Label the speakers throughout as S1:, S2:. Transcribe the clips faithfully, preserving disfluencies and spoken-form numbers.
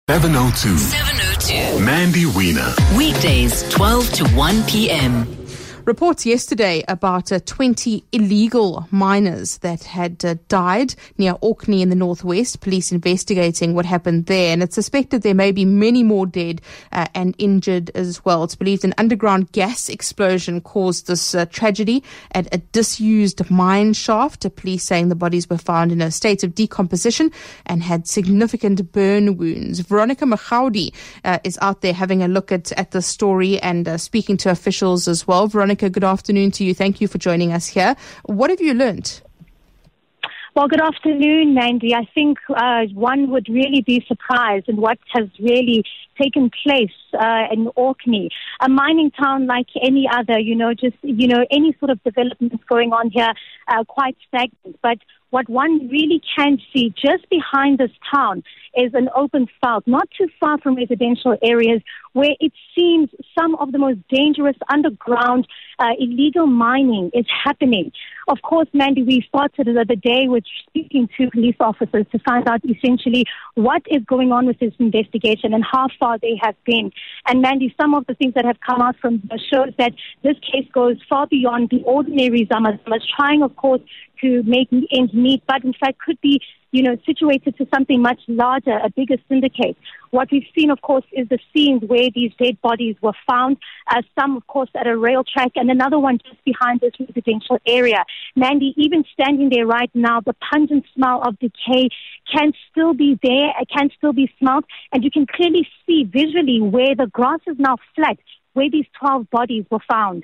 S1: seven oh two.
S2: seven oh two.
S1: Mandy Wiener.
S2: Weekdays, twelve to one p.m.
S3: Reports yesterday about uh, twenty illegal miners that had uh, died near Orkney in the northwest. Police investigating what happened there, and it's suspected there may be many more dead uh, and injured as well. It's believed an underground gas explosion caused this uh, tragedy at a disused mine shaft. The police saying the bodies were found in a state of decomposition and had significant burn wounds. Veronica Machaudi uh, is out there having a look at, at the story and uh, speaking to officials as well. Veronica, good afternoon to you. Thank you for joining us here. What have you learnt?
S4: Well, good afternoon, Mandy. I think uh, one would really be surprised in what has really taken place uh, in Orkney, a mining town like any other. You know, just you know, any sort of developments going on here, uh, quite stagnant. But what one really can see just behind this town is an open felt, not too far from residential areas, where it seems some of the most dangerous underground uh, illegal mining is happening. Of course, Mandy, we started the other day with speaking to police officers to find out essentially what is going on with this investigation and how far they have been. And Mandy, some of the things that have come out from the shows that this case goes far beyond the ordinary Zama Zamas, trying, of course, to make ends meet, but in fact could be, you know, situated to something much larger, a bigger syndicate. What we've seen, of course, is the scenes where these dead bodies were found, uh, some, of course, at a rail track, and another one just behind this residential area. Mandy, even standing there right now, the pungent smell of decay can still be there, it can still be smelled, and you can clearly see visually where the grass is now flat, where these twelve bodies were found.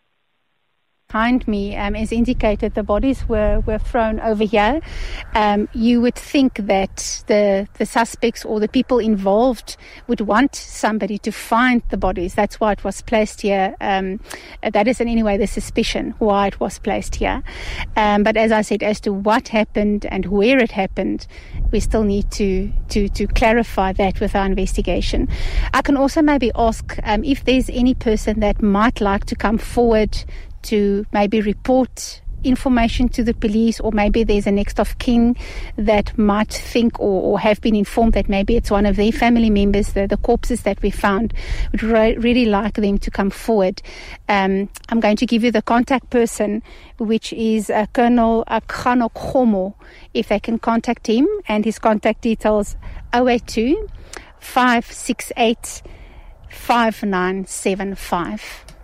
S5: Behind me um, is indicated the bodies were, were thrown over here. Um, you would think that the the suspects or the people involved would want somebody to find the bodies. That's why it was placed here. Um, that is in any way the suspicion why it was placed here. Um, but as I said, as to what happened and where it happened, we still need to, to, to clarify that with our investigation. I can also maybe ask um, if there's any person that might like to come forward to maybe report information to the police, or maybe there's a next of kin that might think or, or have been informed that maybe it's one of their family members, the, the corpses that we found. Would re- really like them to come forward. Um, I'm going to give you the contact person, which is uh, Colonel Akano Khomo, if they can contact him, and his contact details oh eight two, five six eight, five nine seven five.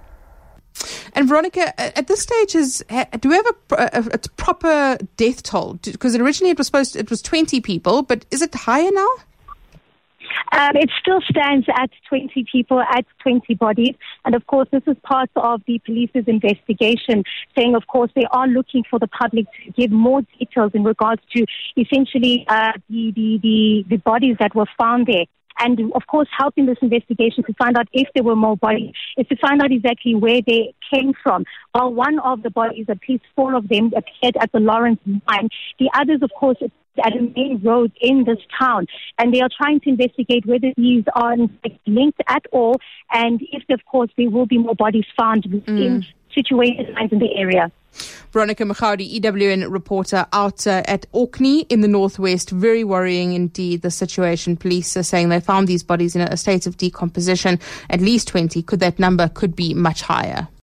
S3: And Veronica, at this stage, is do we have a, a, a proper death toll? Because originally it was supposed to, it was twenty people, but is it higher now?
S4: Um, it still stands at twenty people, at twenty bodies. And of course, this is part of the police's investigation, saying, of course, they are looking for the public to give more details in regards to essentially uh, the, the, the, the bodies that were found there. And, of course, helping this investigation to find out if there were more bodies is to find out exactly where they came from. While one of the bodies, at least four of them, appeared at the Lawrence mine, the others, of course, at a main road in this town. And they are trying to investigate whether these are linked at all, and if, of course, there will be more bodies found mm. in situated mines in the area.
S3: Veronica Machaudi, E W N reporter out uh, at Orkney in the northwest. Very worrying indeed, the situation. Police are saying they found these bodies in a state of decomposition, at least twenty. Could that number could be much higher?